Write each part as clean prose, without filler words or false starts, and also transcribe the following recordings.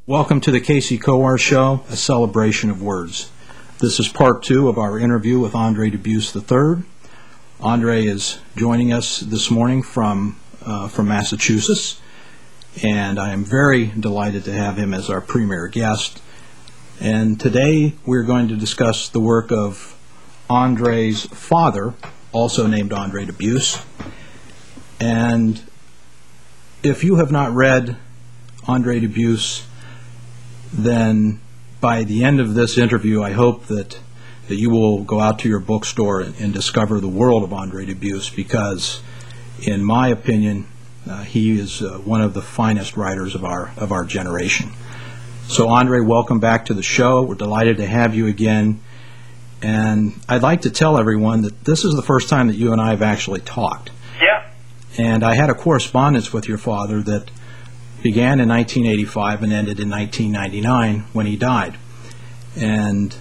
Welcome to the Casey Kowar Show, a celebration of words. This is part 2 of our interview with Andre Dubus III. Andre is joining us this morning from Massachusetts, and I am very delighted to have him as our premier guest. And today we're going to discuss the work of Andre's father, also named Andre Dubus. And if you have not read Andre Dubus, then by the end of this interview, I hope that you will go out to your bookstore and discover the world of Andre Dubus, because, in my opinion, he is one of the finest writers of our generation. So, Andre, welcome back to the show. We're delighted to have you again. And I'd like to tell everyone that this is the first time that you and I have actually talked. Yeah. And I had a correspondence with your father that began in 1985 and ended in 1999 when he died. And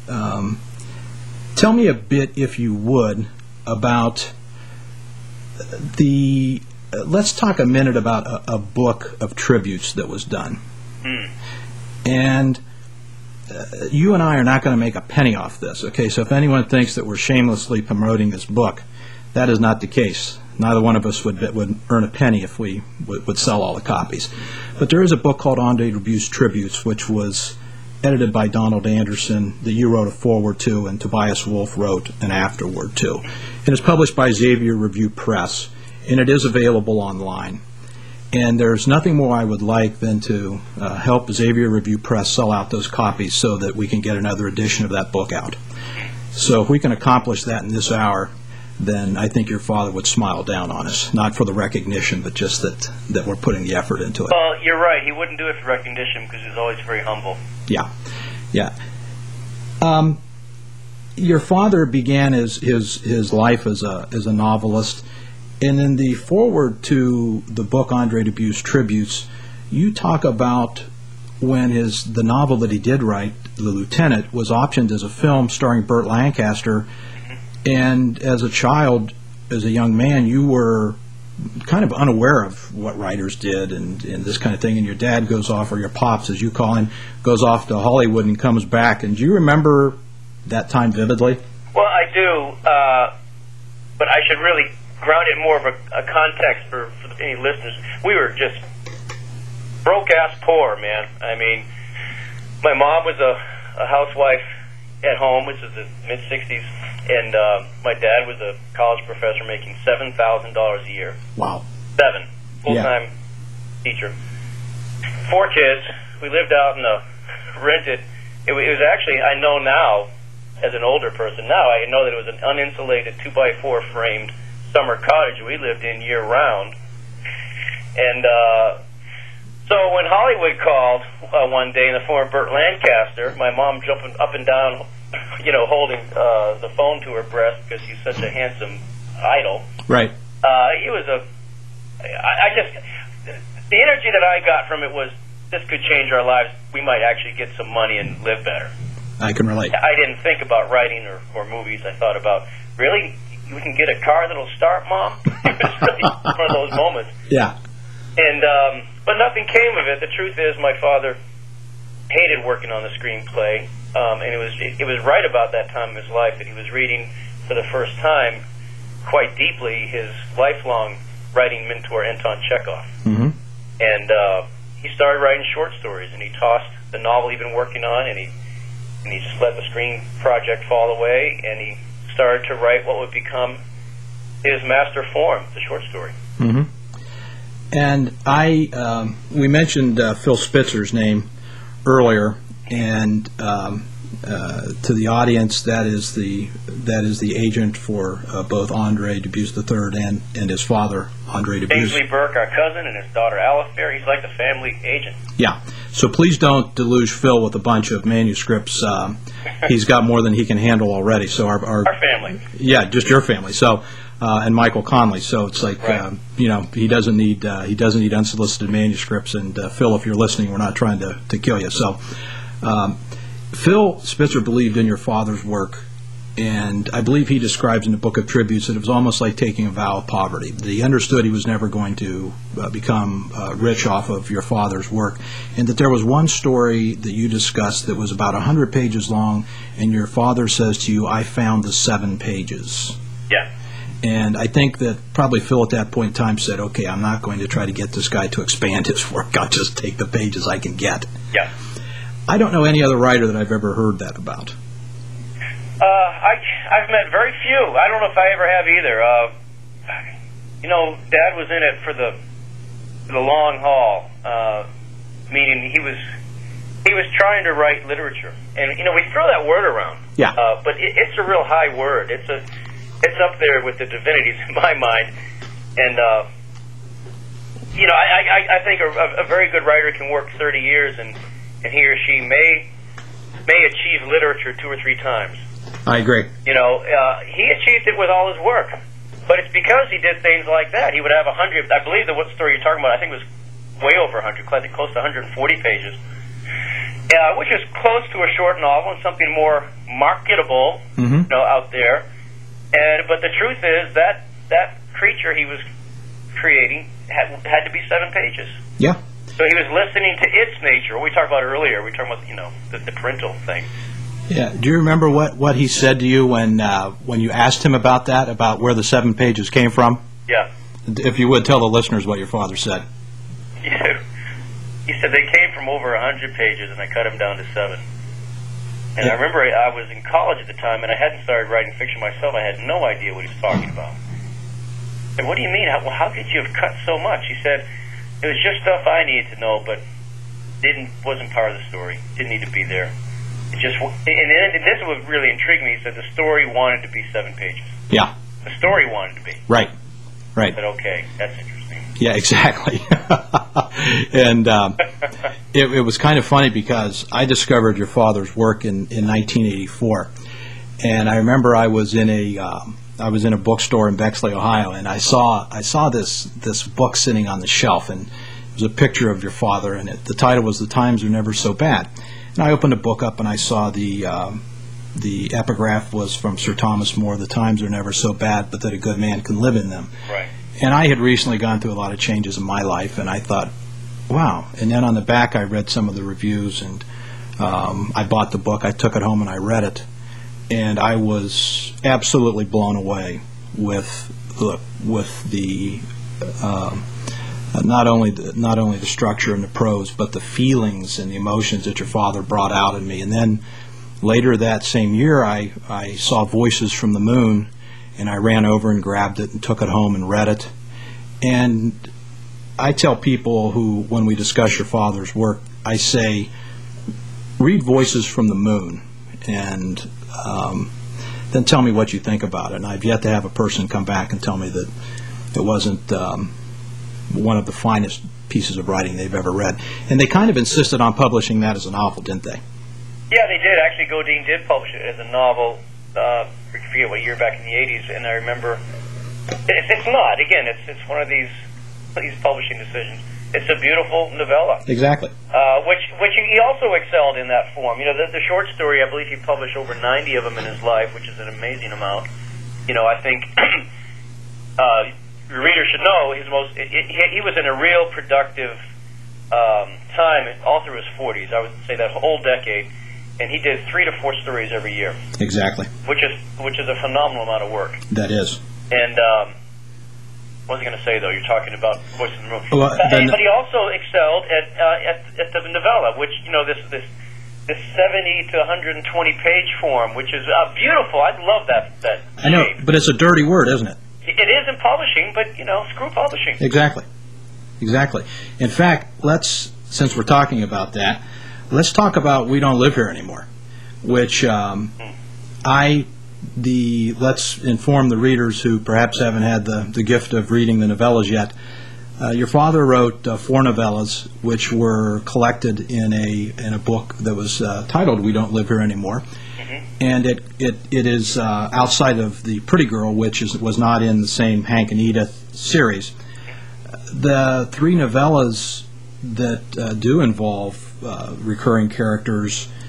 tell me a bit, if you would, about let's talk a minute about a book of tributes that was done. And you and I are not going to make a penny off this, okay? So if anyone thinks that we're shamelessly promoting this book, that is not the case. Neither one of us would earn a penny if we would sell all the copies. But there is a book called Andre Dubus Tributes, which was edited by Donald Anderson, that you wrote a foreword to, and Tobias Wolff wrote an afterword to. And it's published by Xavier Review Press, and it is available online. And there's nothing more I would like than to help Xavier Review Press sell out those copies so that we can get another edition of that book out. So if we can accomplish that in this hour, then I think your father would smile down on us, not for the recognition, but just that we're putting the effort into it. Well, you're right. He wouldn't do it for recognition because he's always very humble. Yeah. Your father began his life as a novelist, and in the foreword to the book Andre Dubus Tributes, you talk about when the novel that he did write, The Lieutenant, was optioned as a film starring Burt Lancaster. And as a child, as a young man, you were kind of unaware of what writers did and this kind of thing. And your dad goes off, or your pops, as you call him, goes off to Hollywood and comes back. And do you remember that time vividly? Well, I do, but I should really ground it more of a context for any listeners. We were just broke-ass poor, man. I mean, my mom was a housewife at home, which is the mid-'60s, and my dad was a college professor making $7,000 a year. Wow. 7. Full-time teacher. 4 kids. We lived out in a rented. It was actually, I know now, as an older person now, I know that it was an uninsulated 2x4 framed summer cottage we lived in year-round. And so when Hollywood called one day in the form of Burt Lancaster, my mom jumping up and down, holding the phone to her breast because she's such a handsome idol. Right. It was the energy that I got from it was, this could change our lives. We might actually get some money and live better. I can relate. I didn't think about writing or movies. I thought about, really? We can get a car that'll start, Mom? It was really one of those moments. Yeah. And but nothing came of it. The truth is, my father hated working on the screenplay, and it was right about that time in his life that he was reading for the first time, quite deeply, his lifelong writing mentor, Anton Chekhov. Mm-hmm. And he started writing short stories, and he tossed the novel he'd been working on, and he just let the screen project fall away, and he started to write what would become his master form, the short story. Mm-hmm. And we mentioned Phil Spitzer's name earlier, and to the audience, that is the agent for both Andre Dubus III and his father, Andre Dubus. Ainsley Burke, our cousin, and his daughter Alistair. He's like the family agent. Yeah. So please don't deluge Phil with a bunch of manuscripts. He's got more than he can handle already. So our family. Yeah, just your family. So. And Michael Conley, so it's like right. He doesn't need unsolicited manuscripts. And Phil, if you're listening, we're not trying to kill you. So Phil Spitzer believed in your father's work And I believe he describes in the Book of Tributes that it was almost like taking a vow of poverty. He understood he was never going to become rich off of your father's work, and that there was one story that you discussed that was about 100 pages long, and your father says to you, "I found the 7 pages." Yeah. And I think that probably Phil at that point in time said, "Okay, I'm not going to try to get this guy to expand his work. I'll just take the pages I can get." Yeah. I don't know any other writer that I've ever heard that about. I've met very few. I don't know if I ever have either. Dad was in it for the long haul, meaning he was trying to write literature, and we throw that word around. Yeah. But it's a real high word. It's up there with the divinities in my mind, and I think a very good writer can work 30 years, and he or she may achieve literature 2 or 3 times. I agree. He achieved it with all his work, but it's because he did things like that. He would have 100. I believe what story you're talking about, I think it was way over 100, close to 140 pages, which is close to a short novel and something more marketable, out there. But the truth is that creature he was creating had to be 7 pages. Yeah. So he was listening to its nature. What we talked about earlier, we talked about the parental thing. Yeah. Do you remember what he said to you when you asked him about that, about where the 7 pages came from? Yeah. If you would tell the listeners what your father said. Yeah. He said they came from over 100 pages, and I cut them down to 7. And I remember I was in college at the time, and I hadn't started writing fiction myself. I had no idea what he was talking about. And what do you mean? How could you have cut so much? He said it was just stuff I needed to know, but wasn't part of the story. Didn't need to be there. It just, and this would really intrigue me. He said the story wanted to be 7 pages. Yeah. The story wanted to be. Right. I said, okay, that's interesting. Yeah, exactly. And it was kind of funny because I discovered your father's work in 1984, and I remember I was in a bookstore in Bexley, Ohio, and I saw this book sitting on the shelf, and it was a picture of your father, and the title was "The Times Are Never So Bad." And I opened the book up, and I saw the epigraph was from Sir Thomas More, "The times are never so bad, but that a good man can live in them." Right. And I had recently gone through a lot of changes in my life, and I thought, wow. And then on the back, I read some of the reviews, and I bought the book. I took it home, and I read it. And I was absolutely blown away with the not only the structure and the prose, but the feelings and the emotions that your father brought out in me. And then later that same year, I saw Voices from the Moon, and I ran over and grabbed it and took it home and read it. And I tell people who, when we discuss your father's work, I say, read Voices from the Moon, and then tell me what you think about it. And I've yet to have a person come back and tell me that it wasn't one of the finest pieces of writing they've ever read. And they kind of insisted on publishing that as a novel, didn't they? Yeah, they did. Actually, Godine did publish it as a novel. I forget what year, back in the 80s, and I remember it's not. Again, it's one of these publishing decisions. It's a beautiful novella. Exactly. Which he also excelled in that form. The short story, I believe he published over 90 of them in his life, which is an amazing amount. I think your reader should know he was in a real productive time all through his 40s. I would say that whole decade, and he did 3 to 4 stories every year. Exactly. Which is a phenomenal amount of work. That is. And what was I going to say, though? You're talking about Voices in the Room. Well, but he also excelled at the novella, which, this 70 to 120 page form, which is beautiful. I love that I know, shape. but it's a dirty word, isn't it? It is in publishing, but, screw publishing. Exactly. In fact, since we're talking about that, let's talk about We Don't Live Here Anymore, which let's inform the readers who perhaps haven't had the gift of reading the novellas yet. Your father wrote 4 novellas, which were collected in a book that was titled We Don't Live Here Anymore. Mm-hmm. And it is outside of The Pretty Girl, which was not in the same Hank and Edith series. The 3 novellas that do involve recurring characters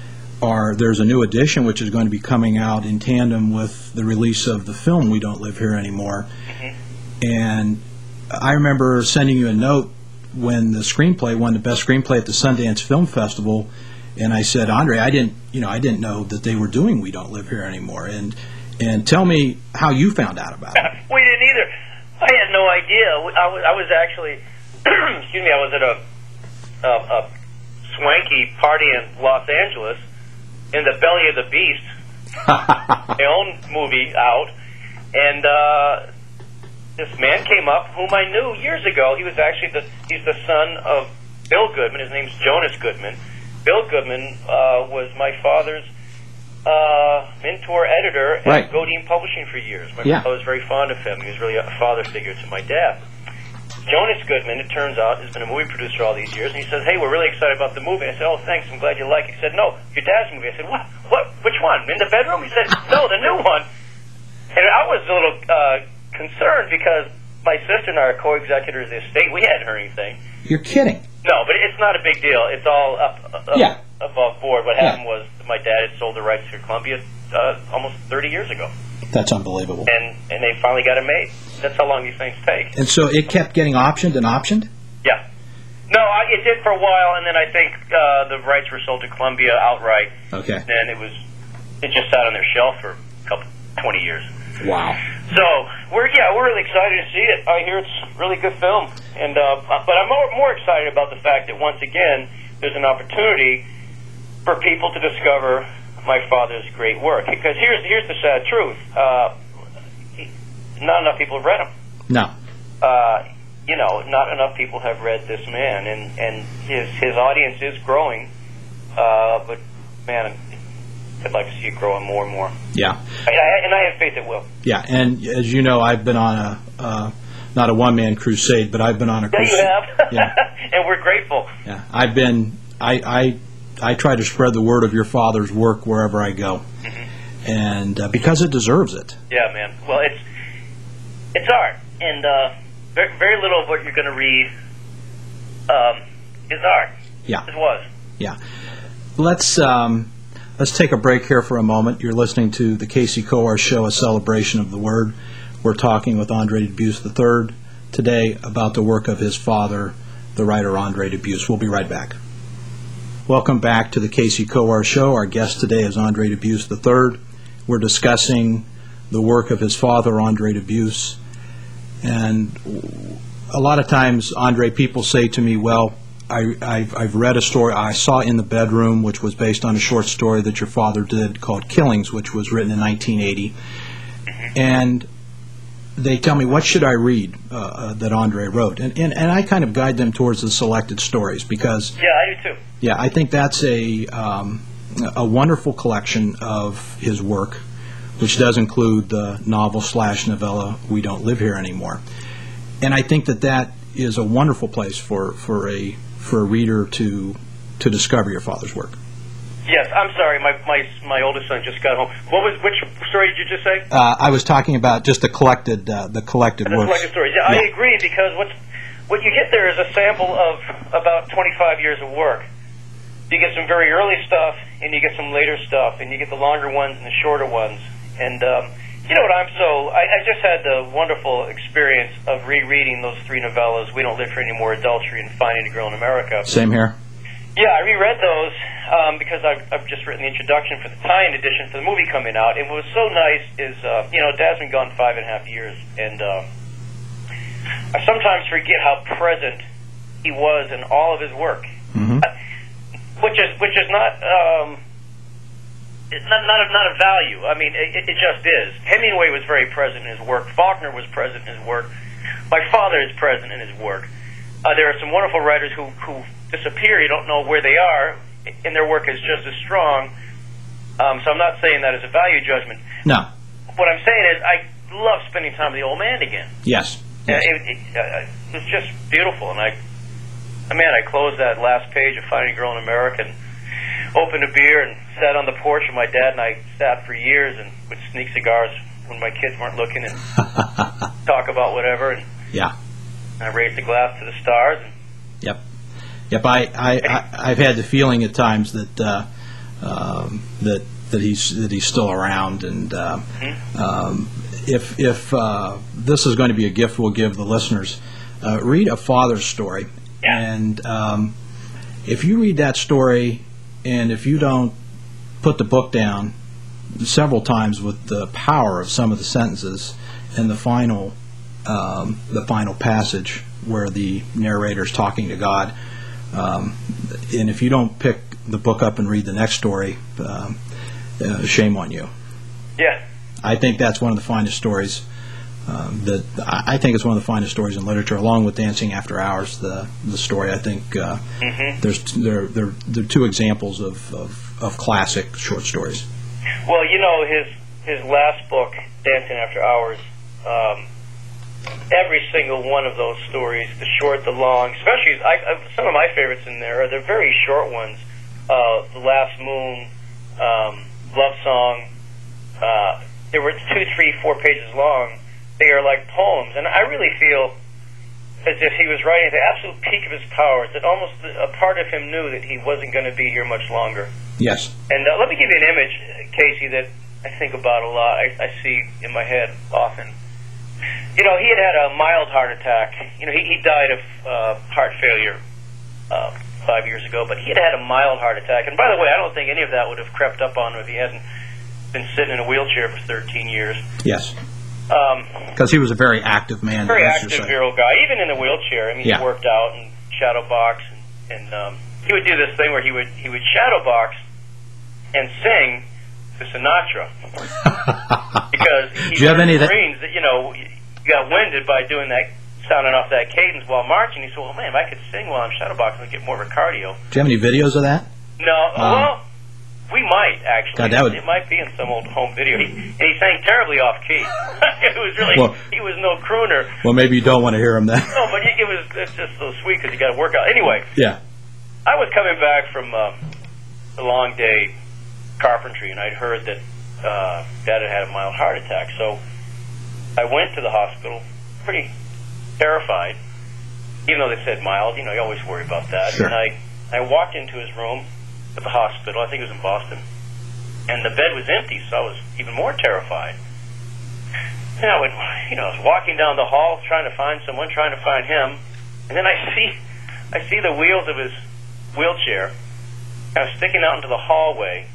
there's a new edition which is going to be coming out in tandem with the release of the film We Don't Live Here Anymore. And I remember sending you a note when the screenplay won the best screenplay at the Sundance Film Festival, and I said, Andre, I didn't know that they were doing We Don't Live Here Anymore. And tell me how you found out about it. We didn't either. I had no idea. I was actually, excuse me, I was at a swanky party in Los Angeles in the belly of the beast, my own movie out, and this man came up whom I knew years ago. He was actually he's the son of Bill Goodman. His name's Jonas Goodman. Bill Goodman was my father's mentor editor at Godine Publishing for years. My father was very fond of him. He was really a father figure to my dad. Jonas Goodman, it turns out, has been a movie producer all these years, and he says, hey, we're really excited about the movie. I said, oh, thanks, I'm glad you like it. He said, no, your dad's movie. I said, what? Which one? In the bedroom? He said, no, the new one. And I was a little concerned because my sister and I are co-executors of the estate. We hadn't heard anything. You're kidding. No, but it's not a big deal. It's all above board. What happened was my dad had sold the rights to Columbia almost 30 years ago. That's unbelievable. And they finally got it made. That's how long these things take. And so it kept getting optioned and optioned? Yeah. No, it did for a while, and then I think the rights were sold to Columbia outright. Okay. And it just sat on their shelf for 20 years. Wow. So we're really excited to see it. I hear it's a really good film, and but I'm more excited about the fact that once again there's an opportunity for people to discover my father's great work. Because here's the sad truth: not enough people have read him. No. Not enough people have read this man, and his audience is growing. But man, I'd like to see it growing more and more. Yeah. And I have faith it will. Yeah, and as you know, I've been on not a one-man crusade, but I've been on a crusade. Yeah, you have. Yeah. And we're grateful. Yeah, I try to spread the word of your father's work wherever I go, and because it deserves it. Yeah, man. Well, it's art, and very little of what you're going to read is art. Yeah. It was. Yeah. Let's take a break here for a moment. You're listening to the Casey Coar Show, a celebration of the Word. We're talking with Andre Dubus III today about the work of his father, the writer Andre Dubus. We'll be right back. Welcome back to the Casey Coar Show. Our guest today is Andre Dubus III. We're discussing the work of his father, Andre Dubus. And a lot of times, Andre, people say to me, well, I've read a story I saw In the Bedroom, which was based on a short story that your father did called Killings, which was written in 1980. And they tell me, what should I read that Andre wrote? And I kind of guide them towards the selected stories because... Yeah, I do too. Yeah, I think that's a wonderful collection of his work, which does include the novel/novella We Don't Live Here Anymore. And I think that is a wonderful place for a reader to discover your father's work. Yes, I'm sorry. My oldest son just got home. Which story did you just say? I was talking about just the collected works. The collected stories. Yeah, I agree, because what you get there is a sample of about 25 years of work. You get some very early stuff, and you get some later stuff, and you get the longer ones and the shorter ones. And you know what? I just had the wonderful experience of rereading those three novellas: We Don't Live Here Anymore, Adultery, and Finding a Girl in America. Same here. Yeah, I reread those because I've just written the introduction for the tie-in edition for the movie coming out. And what was so nice is, Dad's been gone 5.5 years, and I sometimes forget how present he was in all of his work, which is not a value. I mean, it just is. Hemingway was very present in his work. Faulkner was present in his work. My father is present in his work. There are some wonderful writers who disappear. You don't know where they are, and their work is just as strong. So I'm not saying that as a value judgment. No. What I'm saying is I love spending time with the old man again. Yes. It was just beautiful, and I closed that last page of Finding a Girl in America and opened a beer and sat on the porch with my dad, and I sat for years and would sneak cigars when my kids weren't looking and talk about whatever. And yeah. I raised a glass to the stars. And Yep. I've had the feeling at times that that he's still around. And if this is going to be a gift we'll give the listeners, read A Father's Story. Yeah. And if you read that story, and if you don't put the book down several times with the power of some of the sentences in the final passage where the narrator's talking to God, and if you don't pick the book up and read the next story, shame on you. Yeah. I think that's one of the finest stories. I think it's one of the finest stories in literature, along with Dancing After Hours. The story, I think, there are two examples of classic short stories. Well, his last book, Dancing After Hours, every single one of those stories, the short, the long, especially some of my favorites in there are the very short ones. The Last Moon, Love Song. They were 2, 3, 4 pages long. They are like poems, and I really feel as if he was writing at the absolute peak of his powers, that almost a part of him knew that he wasn't going to be here much longer. Yes. And let me give you an image, Casey, that I think about a lot. I see in my head often. He had a mild heart attack. He died of heart failure 5 years ago, but he had a mild heart attack. And by the way, I don't think any of that would have crept up on him if he hadn't been sitting in a wheelchair for 13 years. Yes. Because he was a very active man. Very active, virile guy, even in the wheelchair. I mean, yeah. He worked out and shadow box, and he would do this thing where he would shadow box and sing to Sinatra because he Marines that got winded by doing that, sounding off that cadence while marching. He said, "Well, man, if I could sing while I'm shadow boxing, I'd get more of a cardio." Do you have any videos of that? No. Well, we might actually. God, It might be in some old home video. He sang terribly off key. It was really he was no crooner. Well, maybe you don't want to hear him then. No, but it's just so sweet because you got to work out. Anyway. Yeah. I was coming back from a long day carpentry, and I'd heard that Dad had a mild heart attack. So I went to the hospital, pretty terrified, even though they said mild. You always worry about that. Sure. And I walked into his room at the hospital. I think it was in Boston, and the bed was empty, so I was even more terrified. And I was walking down the hall trying to find someone, trying to find him, and then I see the wheels of his wheelchair kind of sticking out into the hallway,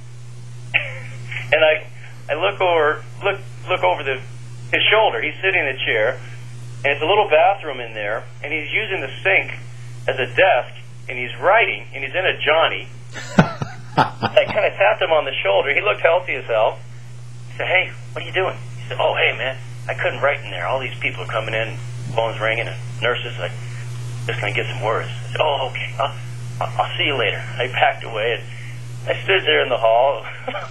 and I look over his shoulder. He's sitting in a chair, and it's a little bathroom in there, and he's using the sink as a desk, and he's writing, and he's in a Johnny. I kind of tapped him on the shoulder. He looked healthy as hell. I said, "Hey, what are you doing?" He said, "Oh, hey, man, I couldn't write in there. All these people are coming in, phones ringing, and nurses. I just going to get some words." I said, "Oh, okay. I'll see you later." I packed away, and I stood there in the hall,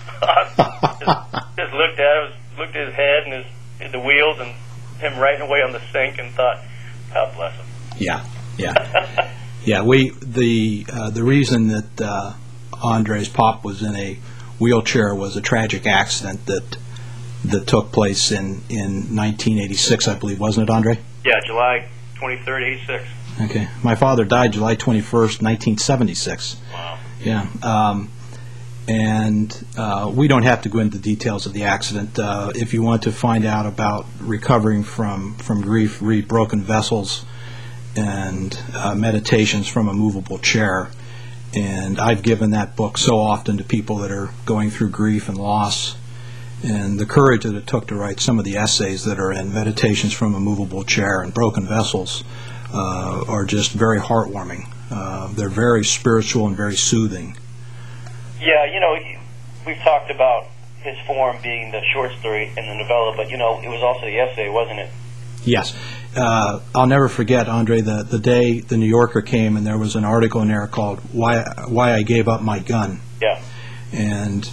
just looked at his head and the wheels and him writing away on the sink, and thought, God bless him. Yeah. Yeah, the reason that Andre's pop was in a wheelchair was a tragic accident that took place in 1986, I believe, wasn't it, Andre? Yeah, July 23rd, 86. Okay. My father died July 21st, 1976. Wow. Yeah. And we don't have to go into the details of the accident. If you want to find out about recovering from grief, read Broken Vessels and Meditations from a Movable Chair. And I've given that book so often to people that are going through grief and loss. And the courage that it took to write some of the essays that are in Meditations from a Movable Chair and Broken Vessels are just very heartwarming. They're very spiritual and very soothing. Yeah, we've talked about his form being the short story and the novella, but, it was also the essay, wasn't it? Yes. I'll never forget, Andre, the day the New Yorker came and there was an article in there called Why I Gave Up My Gun. Yeah. And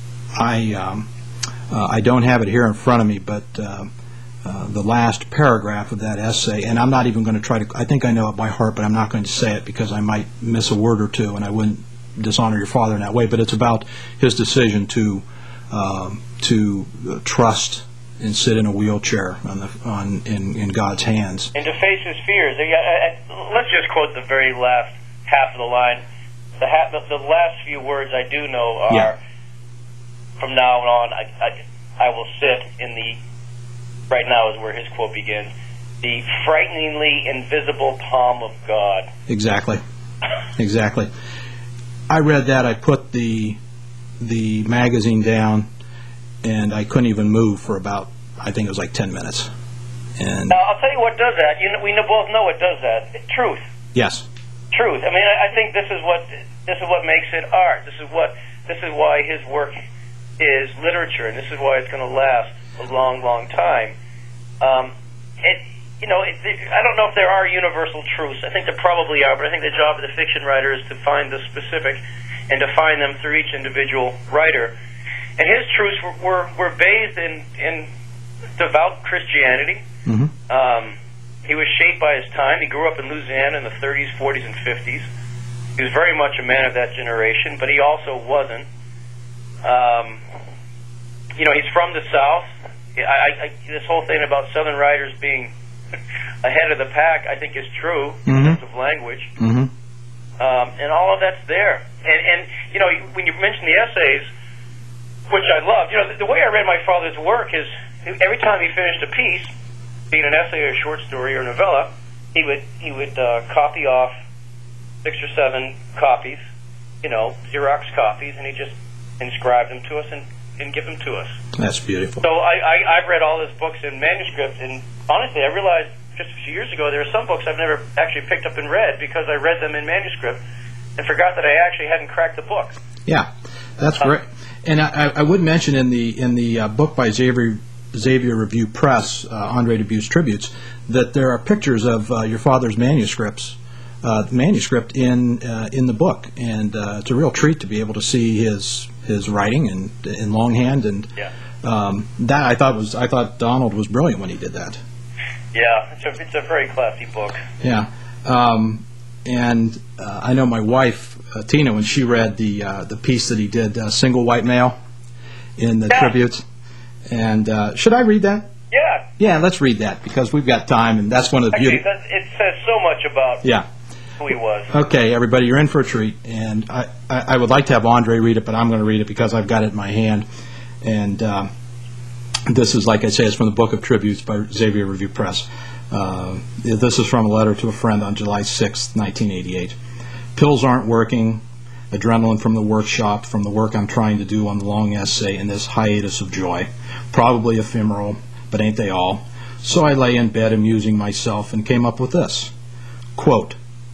I don't have it here in front of me, but the last paragraph of that essay, and I'm not even going to try to, I think I know it by heart, but I'm not going to say it because I might miss a word or two and I wouldn't dishonor your father in that way, but it's about his decision to trust and sit in a wheelchair in God's hands. And to face his fears. Let's just quote the very last half of the line. the last few words I do know are, Yeah. from now on, I will sit in the, right now is where his quote begins, the frighteningly invisible palm of God. Exactly. Exactly. I read that. I put the magazine down, and I couldn't even move for about, I think it was like 10 minutes. And Now, I'll tell you what does that. We both know what does that. Truth. yes, Truth. I mean, I think this is what makes it art. This is why his work is literature, and this is why it's going to last a long, long time. I don't know if there are universal truths. I think there probably are, but I think the job of the fiction writer is to find the specific and define them through each individual writer. And his truths were bathed in devout Christianity. Mm-hmm. He was shaped by his time. He grew up in Louisiana in the 30s, 40s, and 50s. He was very much a man of that generation, but he also wasn't. He's from the South. This whole thing about Southern writers being ahead of the pack, I think, is true in terms of language. Mm-hmm. And all of that's there. And when you mention the essays, which I loved, the way I read my father's work is every time he finished a piece, be it an essay or a short story or a novella, he would copy off 6 or 7 copies, Xerox copies, and he just inscribe them to us and give them to us. That's beautiful. So I've read all his books in manuscript, and honestly, I realized just a few years ago there are some books I've never actually picked up and read because I read them in manuscript and forgot that I actually hadn't cracked the book. Yeah, that's great. And I would mention in the book by Xavier Review Press, Andre Dubusse Tributes, that there are pictures of your father's manuscript in the book, and it's a real treat to be able to see his writing and in longhand, and Yeah. that I thought Donald was brilliant when he did that. Yeah, it's a very classy book. Yeah, and I know my wife Tina, when she read the piece that he did, Single White Male, in the tributes, and should I read that? Yeah. Yeah, let's read that because we've got time, and that's one of the Actually, beauty. it says so much about who he was. Okay, everybody, you're in for a treat, and I would like to have Andre read it, but I'm going to read it because I've got it in my hand, and this is, like I say, it's from the Book of Tributes by Xavier Review Press. This is from a letter to a friend on July 6, 1988. Pills aren't working, adrenaline from the workshop, from the work I'm trying to do on the long essay in this hiatus of joy. Probably ephemeral, but ain't they all? So I lay in bed amusing myself and came up with this. Quote,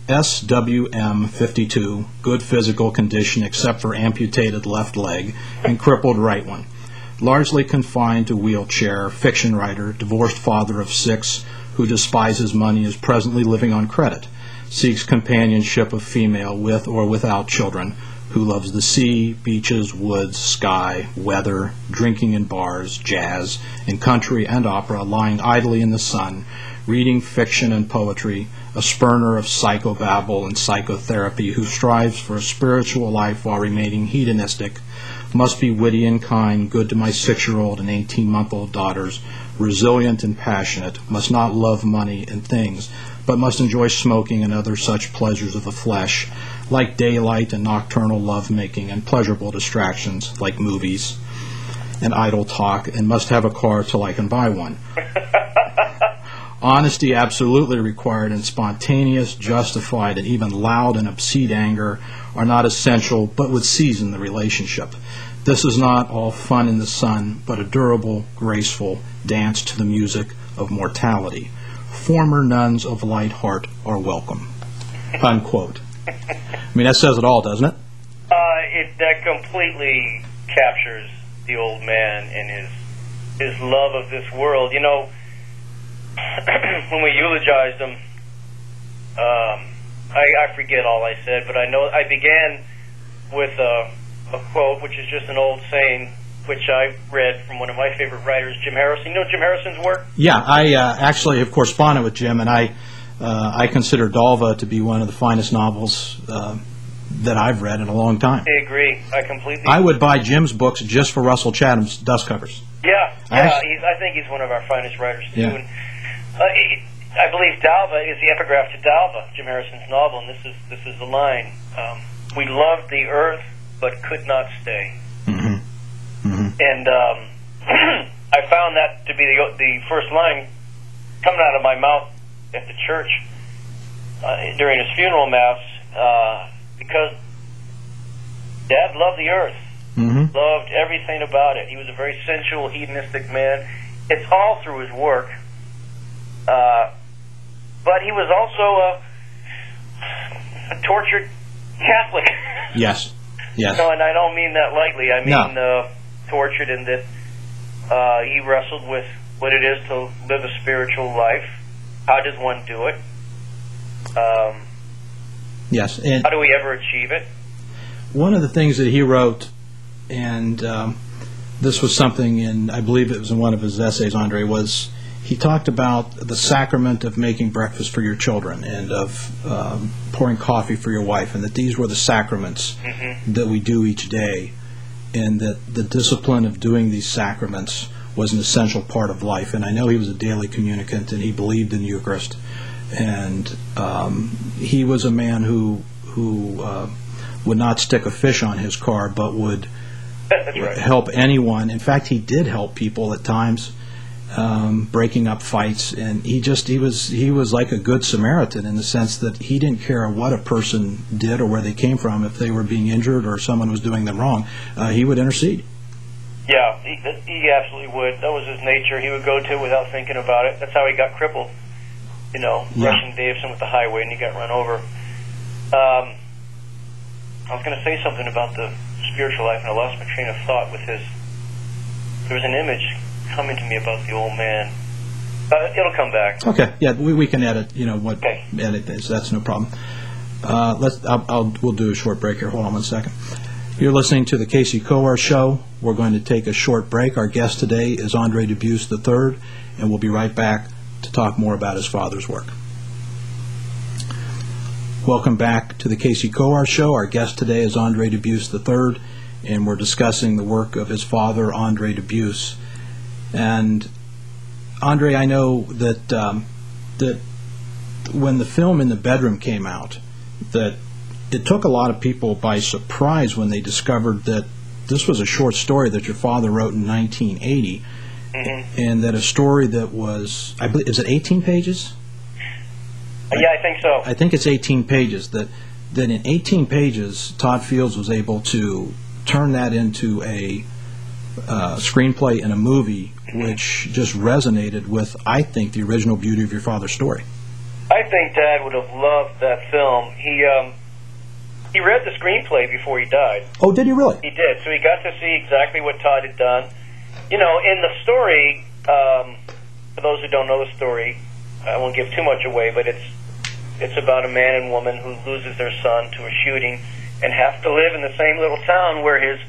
SWM 52, good physical condition except for amputated left leg and crippled right one. Largely confined to wheelchair, fiction writer, divorced father of 6, who despises money, is presently living on credit, seeks companionship of female with or without children, who loves the sea, beaches, woods, sky, weather, drinking in bars, jazz, and country and opera, lying idly in the sun, reading fiction and poetry, a spurner of psychobabble and psychotherapy, who strives for a spiritual life while remaining hedonistic, must be witty and kind, good to my 6-year-old and 18-month-old daughters, resilient and passionate, must not love money and things, but must enjoy smoking and other such pleasures of the flesh, like daylight and nocturnal love-making and pleasurable distractions, like movies and idle talk, and must have a car till I can buy one. Honesty absolutely required, and spontaneous, justified, and even loud and obscene anger are not essential, but would season the relationship. This is not all fun in the sun, but a durable, graceful dance to the music of mortality. Former nuns of light heart are welcome. Unquote. I mean, that says it all, doesn't it? That completely captures the old man and his love of this world. When we eulogized him, I forget all I said, but I know I began with a quote, which is just an old saying, which I read from one of my favorite writers, Jim Harrison. You know Jim Harrison's work? Yeah, I actually have corresponded with Jim, and I consider Dalva to be one of the finest novels that I've read in a long time. I agree. I completely. I would buy Jim's books just for Russell Chatham's dust covers. Yeah, I think he's one of our finest writers too. Yeah. And, I believe Dalva is the epigraph to Dalva, Jim Harrison's novel, and this is the line. we loved the earth but could not stay. Mm-hmm. Mm-hmm. And I found that to be the first line coming out of my mouth at the church during his funeral mass, because Dad loved the earth, Mm-hmm. loved everything about it. He was a very sensual, hedonistic man. It's all through his work. But he was also a tortured Catholic. Yes. Yes. No, and I don't mean that lightly. I mean No. tortured in that he wrestled with what it is to live a spiritual life. How does one do it? Yes. And How do we ever achieve it? one of the things that he wrote, and this was something in, I believe it was in one of his essays, Andre, was he talked about the sacrament of making breakfast for your children and of pouring coffee for your wife, and that these were the sacraments that we do each day, and that the discipline of doing these sacraments was an essential part of life. And I know he was a daily communicant, and he believed in the Eucharist, and he was a man who would not stick a fish on his car, but would That's right. help anyone. In fact, he did help people at times, breaking up fights, and he was like a good Samaritan in the sense that he didn't care what a person did or where they came from. If they were being injured or someone was doing them wrong, he would intercede. Yeah, he absolutely would. That was his nature. He would go to it without thinking about it. That's how he got crippled. Yeah. Rushing Davidson with the highway, and he got run over. I was going to say something about the spiritual life, and I lost my train of thought with his... There was an image coming to me about the old man. It'll come back. Okay, yeah, we can edit. Okay. Edit this. That's no problem. We'll do a short break here. Hold on one second. You're listening to the Casey Coar Show. We're going to take a short break. Our guest today is Andre Dubus III, and we'll be right back to talk more about his father's work. Welcome back to the Casey Coar Show. Our guest today is Andre Dubus III, and we're discussing the work of his father, Andre Dubus. And Andre, I know that that when the film In the Bedroom came out, that it took a lot of people by surprise when they discovered that this was a short story that your father wrote in 1980, and that a story that was, I believe, is it 18 pages? Yeah, I think so. I think it's 18 pages. That in 18 pages, Todd Fields was able to turn that into a screenplay and a movie, which just resonated with, I think, the original beauty of your father's story. I think Dad would have loved that film. He read the screenplay before he died. Oh, did he really? He did, so he got to see exactly what Todd had done. In the story, for those who don't know the story, I won't give too much away, but it's about a man and woman who loses their son to a shooting and have to live in the same little town where his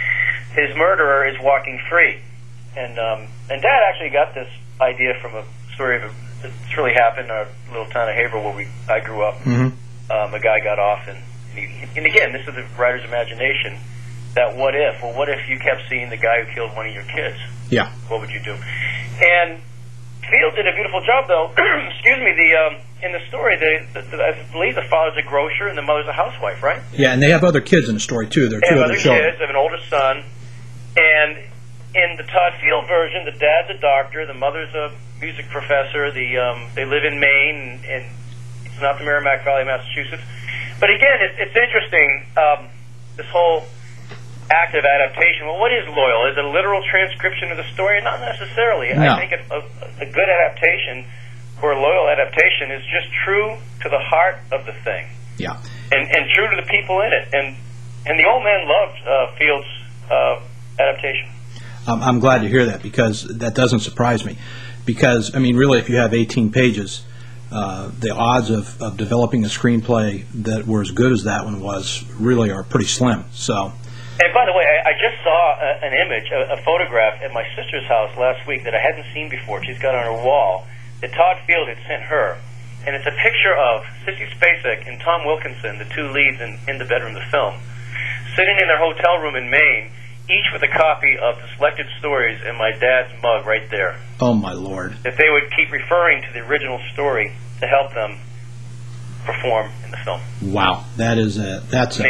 murderer is walking free. And Dad actually got this idea from a story it's really happened in our little town of Haverhill where I grew up. A guy got off, and again, this is the writer's imagination, that what if? Well, what if you kept seeing the guy who killed one of your kids? Yeah. What would you do? And Field did a beautiful job, though. Excuse me. In the story, I believe the father's a grocer and the mother's a housewife, right? Yeah, and they have other kids in the story too. There are They two have other other children. kids. They have an older son, and in the Todd Field version, the dad's a doctor, the mother's a music professor. They live in Maine, and it's not the Merrimack Valley, Massachusetts. But again, it's interesting. This whole act of adaptation. Well, what is loyal? Is it a literal transcription of the story? Not necessarily. No. I think a good adaptation or a loyal adaptation is just true to the heart of the thing. Yeah. And true to the people in it. And the old man loved Field's adaptation. I'm glad to hear that, because that doesn't surprise me. Because, I mean, really, if you have 18 pages, the odds of developing a screenplay that were as good as that one was really are pretty slim. So. And by the way, I just saw an image, a photograph at my sister's house last week that I hadn't seen before. She's got on her wall that Todd Field had sent her. And it's a picture of Sissy Spacek and Tom Wilkinson, the two leads in the bedroom of the film, sitting in their hotel room in Maine, each with a copy of the selected stories and my dad's mug right there. Oh, my Lord. That they would keep referring to the original story to help them perform in the film. Wow. That's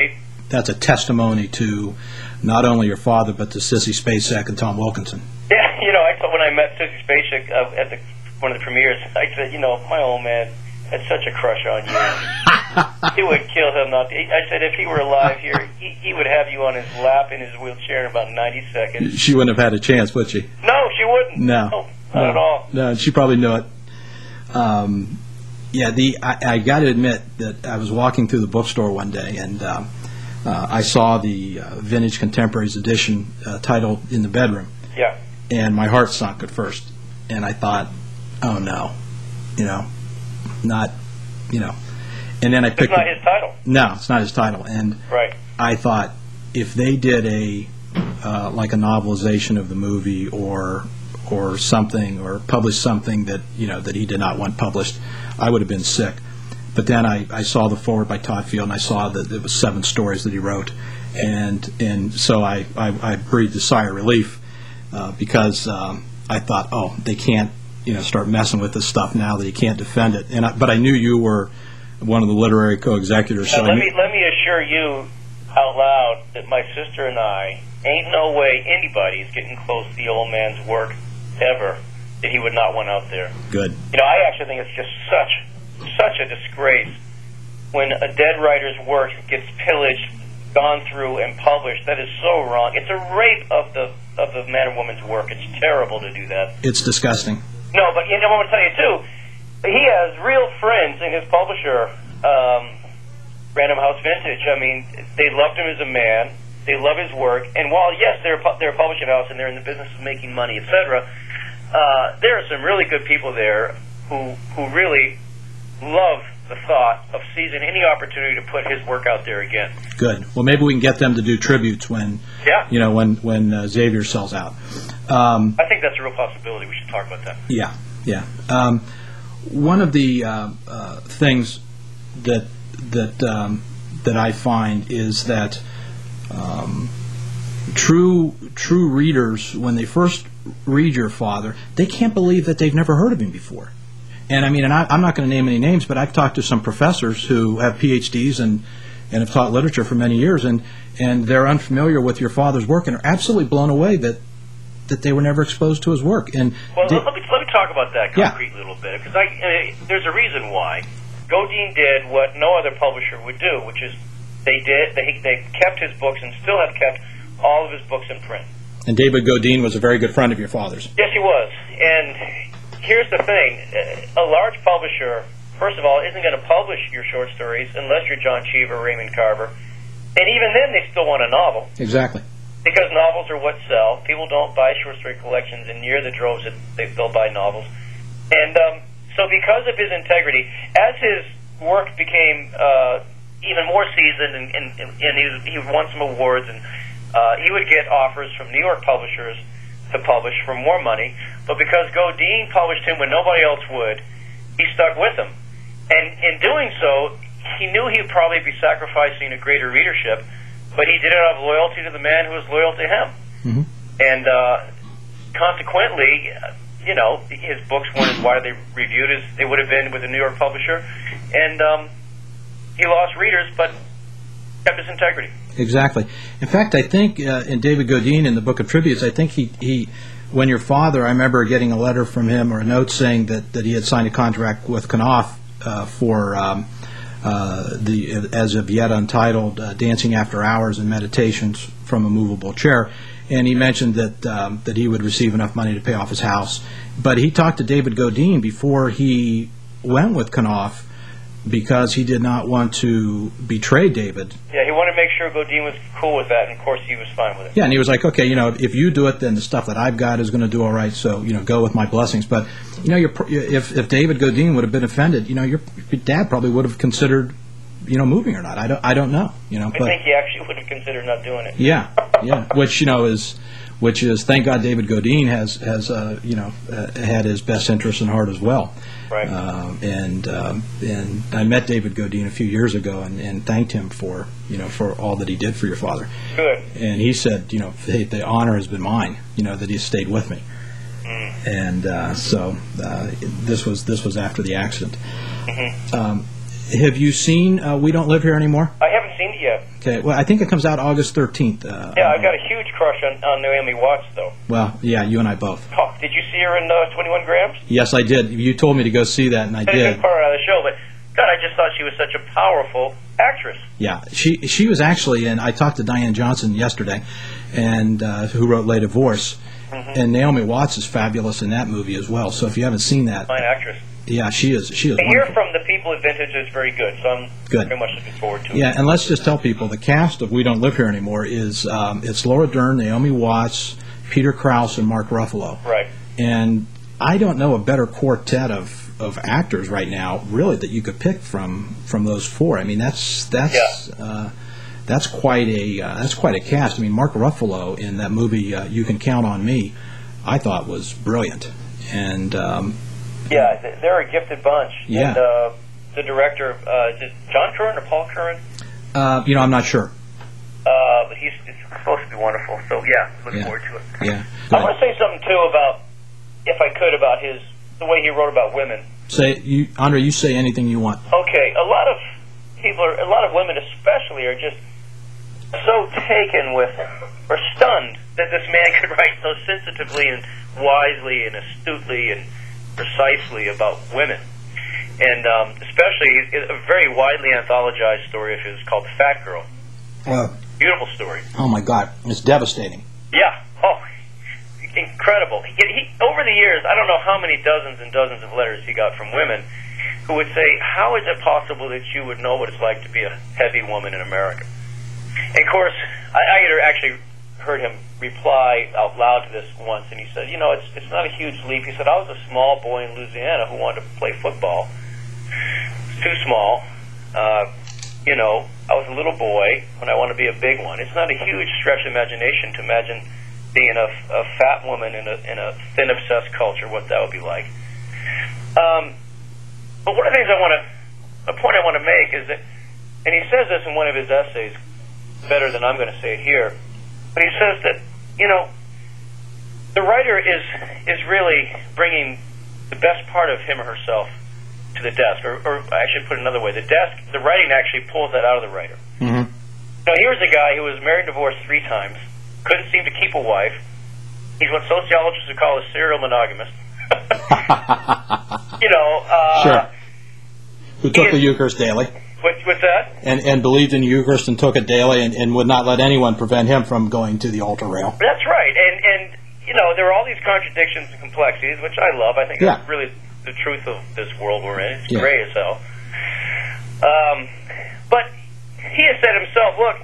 that's a testimony to not only your father but to Sissy Spacek and Tom Wilkinson. Yeah, I thought when I met Sissy Spacek at one of the premieres, I said, my old man had such a crush on you. He would kill him not to. I said if he were alive here, he would have you on his lap in his wheelchair in about 90 seconds. She wouldn't have had a chance, would she? No, she wouldn't. No, not at all. No, she probably knew it. I got to admit that I was walking through the bookstore one day, and I saw the Vintage Contemporaries edition titled In the Bedroom. Yeah. And my heart sunk at first. And I thought, oh no, and then I picked... It's not his title. No, it's not his title. And right. I thought, if they did like a novelization of the movie or something, or published something that that he did not want published, I would have been sick. But then I saw the foreword by Todd Field, and I saw that it was 7 stories that he wrote, and so I breathed a sigh of relief because I thought, oh, they can't start messing with this stuff now that he can't defend it. But I knew you were one of the literary co-executors. So let me assure you out loud that my sister and I ain't no way anybody is getting close to the old man's work ever that he would not want out there. Good. I actually think it's just such a disgrace when a dead writer's work gets pillaged, gone through, and published. That is so wrong. It's a rape of the man or woman's work. It's terrible to do that. It's disgusting. No, but I want to tell you too, he has real friends in his publisher, Random House Vintage. I mean, they loved him as a man. They love his work. And while, yes, they're a publishing house and they're in the business of making money, etc., there are some really good people there who really love the thought of seizing any opportunity to put his work out there again. Good. Well, maybe we can get them to do tributes when Xavier sells out. I think that's a real possibility. We should talk about that. Yeah. One of the things that I find is that true readers, when they first read your father, they can't believe that they've never heard of him before. And I'm not going to name any names, but I've talked to some professors who have PhDs and have taught literature for many years, and they're unfamiliar with your father's work and are absolutely blown away that they were never exposed to his work. And let me talk about that concretely a little bit, because there's a reason why. Godine did what no other publisher would do, which is they kept his books and still have kept all of his books in print. And David Godine was a very good friend of your father's. Yes, he was. And here's the thing. A large publisher, first of all, isn't going to publish your short stories unless you're John Cheever or Raymond Carver. And even then, they still want a novel. Exactly. Because novels are what sell. People don't buy short story collections in near the droves that they'll buy novels. And so because of his integrity, as his work became even more seasoned and he won some awards, and he would get offers from New York publishers to publish for more money. But because Godine published him when nobody else would, he stuck with him. And in doing so, he knew he would probably be sacrificing a greater readership, but he did it out of loyalty to the man who was loyal to him. Mm-hmm. And consequently, his books weren't as widely reviewed as they would have been with a New York publisher. And he lost readers, but kept his integrity. Exactly. In fact, I think in David Godine, in the Book of Tributes, I think he when your father, I remember getting a letter from him or a note saying that he had signed a contract with Knopf for the as of yet untitled Dancing After Hours and Meditations from a Movable Chair, and he mentioned that he would receive enough money to pay off his house. But he talked to David Godine before he went with Knopf because he did not want to betray David. Yeah, he wanted to make sure Godine was cool with that, and of course he was fine with it. Yeah, and he was like, okay, if you do it, then the stuff that I've got is going to do all right, so, go with my blessings. But, if David Godine would have been offended, your dad probably would have considered, moving or not. I don't know, I think he actually would have considered not doing it. Yeah, which is thank God David Godine has had his best interests in heart as well. Right. And I met David Godine a few years ago and thanked him for all that he did for your father. Good. And he said, hey, the honor has been mine, that he stayed with me. Mm. And so this was after the accident. Mm-hmm. Have you seen We Don't Live Here Anymore? I haven't seen seen it yet. Okay, well, I think it comes out August 13th. Yeah, I've got a huge crush on Naomi Watts, though. Well, yeah, you and I both. Oh, did you see her in 21 Grams? Yes, I did. You told me to go see that, and I That's a did. good part of the show, but God, I just thought she was such a powerful actress. Yeah, she was actually, and I talked to Diane Johnson yesterday, and who wrote Late Divorce, and Naomi Watts is fabulous in that movie as well. So if you haven't seen that, Fine actress. yeah, she is. I hear Wonderful. from the people at Vintage is very good, so I'm Good. very much looking forward to it. Yeah, and let's just tell people the cast of We Don't Live Here Anymore is it's Laura Dern, Naomi Watts, Peter Krause, and Mark Ruffalo. Right. And I don't know a better quartet of actors right now, really, that you could pick from those four. I mean, that's quite a cast. I mean, Mark Ruffalo in that movie You Can Count on Me, I thought was brilliant. And Yeah, they're a gifted bunch. Yeah. And the director, is it John Curran or Paul Curran? I'm not sure. But he's supposed to be wonderful. So yeah, look forward to it. Yeah. I want to say something too about, if I could, about the way he wrote about women. Andre, you say anything you want. Okay, a lot of people, a lot of women especially, are just so taken with, or stunned, that this man could write so sensitively and wisely and astutely and precisely about women. And especially a very widely anthologized story of his called The Fat Girl. Beautiful story. Oh my God, it's devastating. Yeah. Oh, incredible. He over the years, I don't know how many dozens and dozens of letters he got from women who would say, how is it possible that you would know what it's like to be a heavy woman in America? And of course, I had actually heard him reply out loud to this once, and he said, it's not a huge leap. He said, I was a small boy in Louisiana who wanted to play football. Too small. I was a little boy when I wanted to be a big one. It's not a huge stretch of imagination to imagine being a fat woman in a thin, obsessed culture, what that would be like. But one of the things a point I want to make is that, and he says this in one of his essays, better than I'm going to say it here, but he says that, the writer is really bringing the best part of him or herself to the desk, or I should put it another way, the writing actually pulls that out of the writer. Mm-hmm. Now, here was a guy who was married and divorced 3 times, couldn't seem to keep a wife. He's what sociologists would call a serial monogamist. Sure. Who took the Eucharist daily. What's that? And believed in the Eucharist and took it daily and would not let anyone prevent him from going to the altar rail. That's right. And there are all these contradictions and complexities, which I love. I think that's really the truth of this world we're in. It's gray as hell. But he has said himself, look,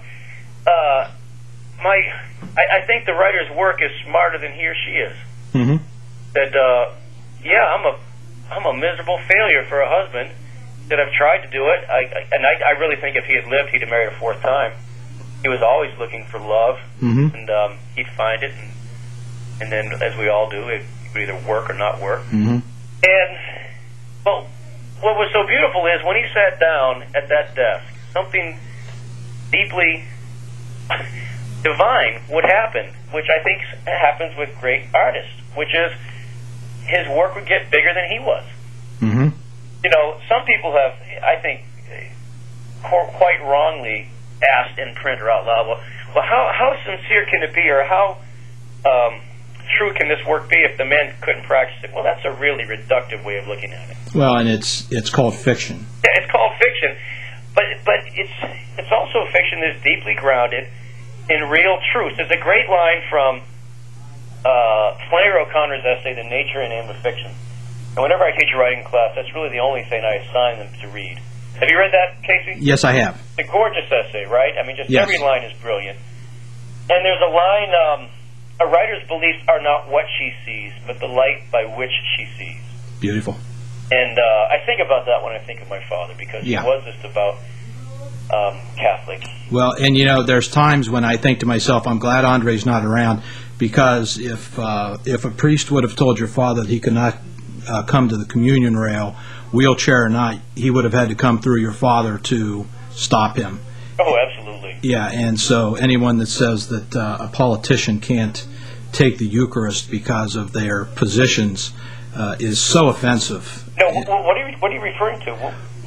I think the writer's work is smarter than he or she is. Mm-hmm. That, I'm a miserable failure for a husband. That I've tried to do it. I really think if he had lived, he'd have married a 4th time. He was always looking for love, mm-hmm. and he'd find it, and then, as we all do, it would either work or not work. Mm-hmm. And, well, what was so beautiful is when he sat down at that desk, something deeply divine would happen, which I think happens with great artists, which is his work would get bigger than he was. Mm-hmm. Some people have, I think, quite wrongly asked in print or out loud, well, how sincere can it be, or how true can this work be if the men couldn't practice it? Well, that's a really reductive way of looking at it. Well, and it's called fiction. Yeah, it's called fiction, but it's also a fiction that's deeply grounded in real truth. There's a great line from Flannery O'Connor's essay, The Nature and Aim of Fiction. And whenever I teach a writing class, that's really the only thing I assign them to read. Have you read that, Casey? Yes, I have. It's a gorgeous essay, right? I mean, just yes. Every line is brilliant. And there's a line, a writer's beliefs are not what she sees, but the light by which she sees. Beautiful. And I think about that when I think of my father, because he was just about Catholic. Well, and there's times when I think to myself, I'm glad Andre's not around, because if a priest would have told your father that he could not come to the communion rail, wheelchair or not, he would have had to come through your father to stop him. Oh, absolutely. Yeah, and so anyone that says that a politician can't take the Eucharist because of their positions is so offensive. No, what are you referring to?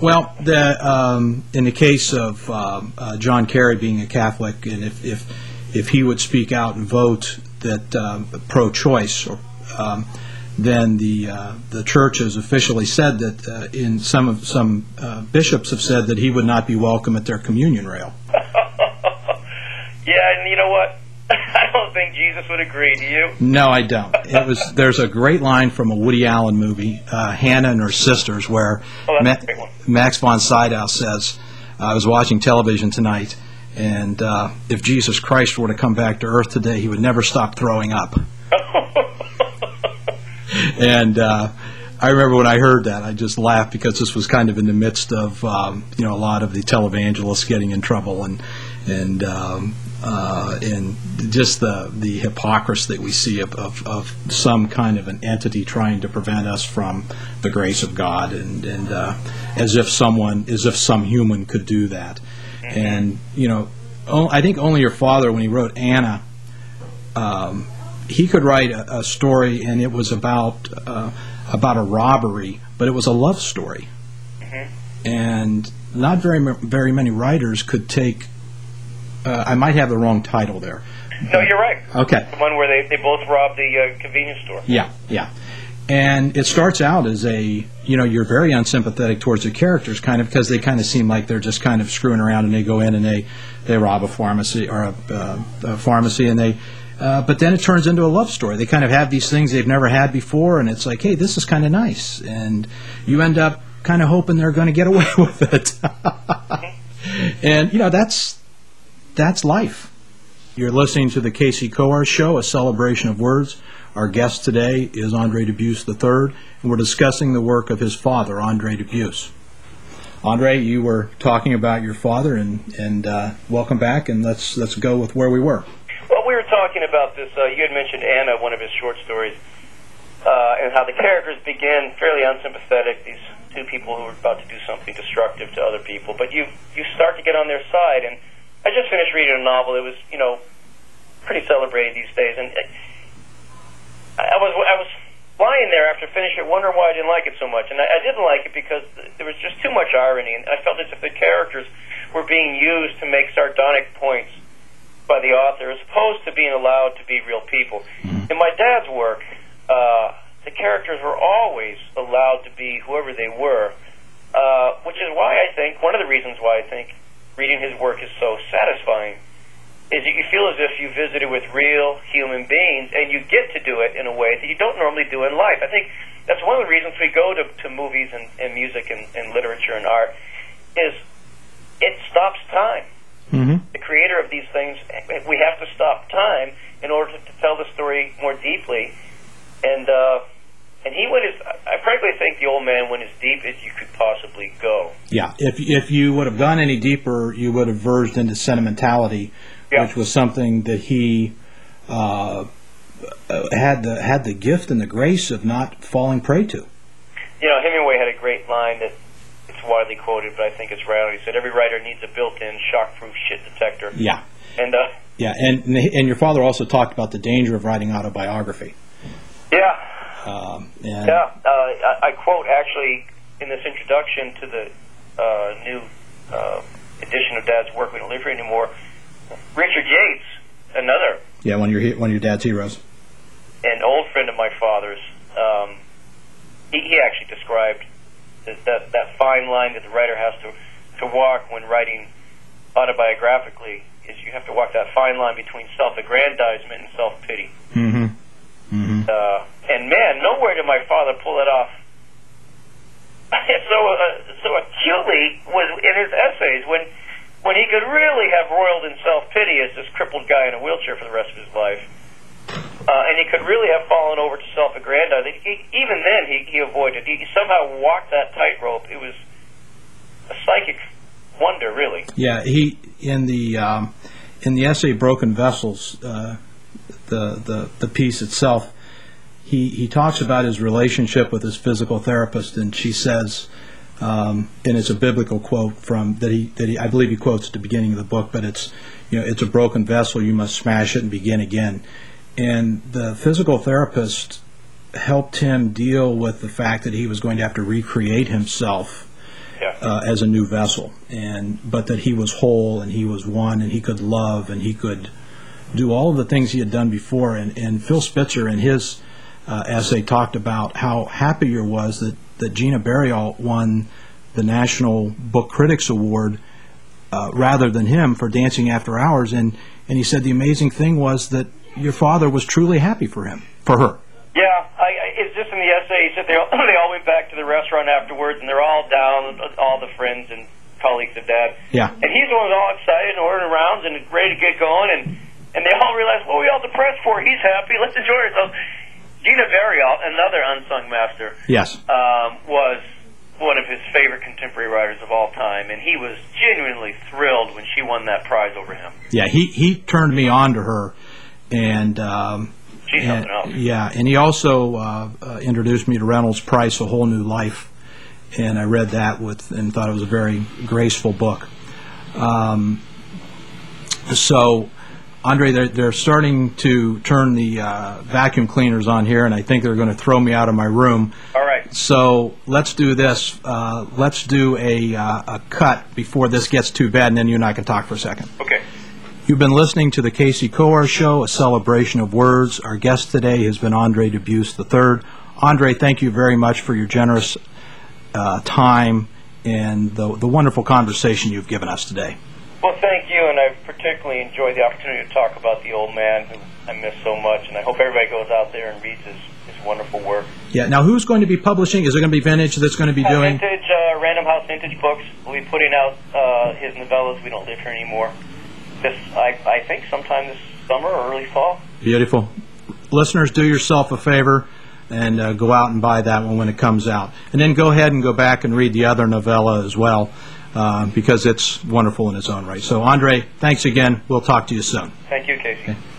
Well, in the case of John Kerry being a Catholic, and if he would speak out and vote that pro-choice, then the church has officially said that in some bishops have said that he would not be welcome at their communion rail. Yeah, and you know what? I don't think Jesus would agree. Do you? No, I don't. There's a great line from a Woody Allen movie, Hannah and Her Sisters, where Max von Sydow says, "I was watching television tonight, and if Jesus Christ were to come back to Earth today, he would never stop throwing up." And I remember when I heard that, I just laughed because this was kind of in the midst of a lot of the televangelists getting in trouble and just the hypocrisy that we see of some kind of an entity trying to prevent us from the grace of God, and as if some human could do that. And I think only your father, when he wrote Anna, he could write a story, and it was about a robbery, but it was a love story. And not very many writers could take. I might have the wrong title there. No, you're right. Okay. The one where they both robbed the convenience store. Yeah. And it starts out as you're very unsympathetic towards the characters, kind of, because they kind of seem like they're just kind of screwing around, and they go in and they rob a pharmacy or a pharmacy, and but then it turns into a love story. They kind of have these things they've never had before, and it's like, hey, this is kind of nice, and you end up kind of hoping they're going to get away with it. And that's life. You're listening to the Casey Coar Show, a celebration of words. Our guest today is Andre Dubus III, and we're discussing the work of his father, Andre Dubus. Andre, you were talking about your father, and welcome back, and let's go with where we were. Well, we were talking about this. You had mentioned Anna, one of his short stories, and how the characters begin fairly unsympathetic, these two people who are about to do something destructive to other people, but you start to get on their side. And I just finished reading a novel. It was, pretty celebrated these days, and I was lying there after finishing it, wondering why I didn't like it so much. And I didn't like it because there was just too much irony, and I felt as if the characters were being used to make sardonic points by the author, as opposed to being allowed to be real people. In my dad's work, the characters were always allowed to be whoever they were, which is why I think, one of the reasons why I think reading his work is so satisfying, is that you feel as if you visited with real human beings, and you get to do it in a way that you don't normally do in life. I think that's one of the reasons we go to movies and music and literature and art, is it stops time. The creator of these things, we have to stop time in order to tell the story more deeply. And he went I frankly think the old man went as deep as you could possibly go. Yeah, if you would have gone any deeper, you would have verged into sentimentality, which was something that he had the gift and the grace of not falling prey to. Hemingway had a great line that it's widely quoted, but I think it's right. He said, "Every writer needs a built-in shock-proof shit detector." Yeah. And and your father also talked about the danger of writing autobiography. Yeah. I quote actually in this introduction to the new edition of Dad's work. We don't live here anymore. Richard Yates, another. Yeah, one of your dad's heroes. An old friend of my father's. He actually described that fine line that the writer has to walk when writing autobiographically. Is you have to walk that fine line between self-aggrandizement and self-pity. And man, nowhere did my father pull it off so acutely was in his essays when he could really have roiled in self-pity as this crippled guy in a wheelchair for the rest of his life. And he could really have fallen over to self-aggrandizing. Even then, he avoided. He somehow walked that tightrope. It was a psychic wonder, really. Yeah, he in the essay "Broken Vessels," the piece itself, he talks about his relationship with his physical therapist, and she says, and it's a biblical quote from that he I believe he quotes at the beginning of the book, but it's a broken vessel, you must smash it and begin again. And the physical therapist helped him deal with the fact that he was going to have to recreate himself as a new vessel, but that he was whole and he was one and he could love and he could do all of the things he had done before. And Phil Spitzer in his essay talked about how happy he was that Gina Barriault won the National Book Critics Award rather than him for Dancing After Hours. And he said the amazing thing was that your father was truly happy for her. Yeah, it's just in the essay. He said they all went back to the restaurant afterwards, and they're all down, all the friends and colleagues of Dad. Yeah. And he's the one who's all excited and ordering rounds and ready to get going, and they all realize, what are we all depressed for? He's happy. Let's enjoy ourselves. Gina Barriault, another unsung master, yes, was one of his favorite contemporary writers of all time, and he was genuinely thrilled when she won that prize over him. Yeah, he turned me on to her, and she's something else. Yeah, and he also introduced me to Reynolds Price, A Whole New Life, and I read that and thought it was a very graceful book. So, Andre, they're starting to turn the vacuum cleaners on here, and I think they're going to throw me out of my room. All right. So let's do this. Let's do a cut before this gets too bad, and then you and I can talk for a second. Okay. You've been listening to the Casey Coar Show, a celebration of words. Our guest today has been Andre Dubus III. Andre, thank you very much for your generous time and the wonderful conversation you've given us today. Well, thank you, and I particularly enjoyed the opportunity to talk about the old man who I miss so much, and I hope everybody goes out there and reads his wonderful work. Yeah. Now, who's going to be publishing? Is it going to be Vintage that's going to be doing? Vintage, Random House Vintage Books. We'll be putting out his novellas, We Don't Live Here Anymore. I think sometime this summer or early fall. Beautiful. Listeners, do yourself a favor and go out and buy that one when it comes out. And then go ahead and go back and read the other novella as well, because it's wonderful in its own right. So, Andre, thanks again. We'll talk to you soon. Thank you, Casey. Okay.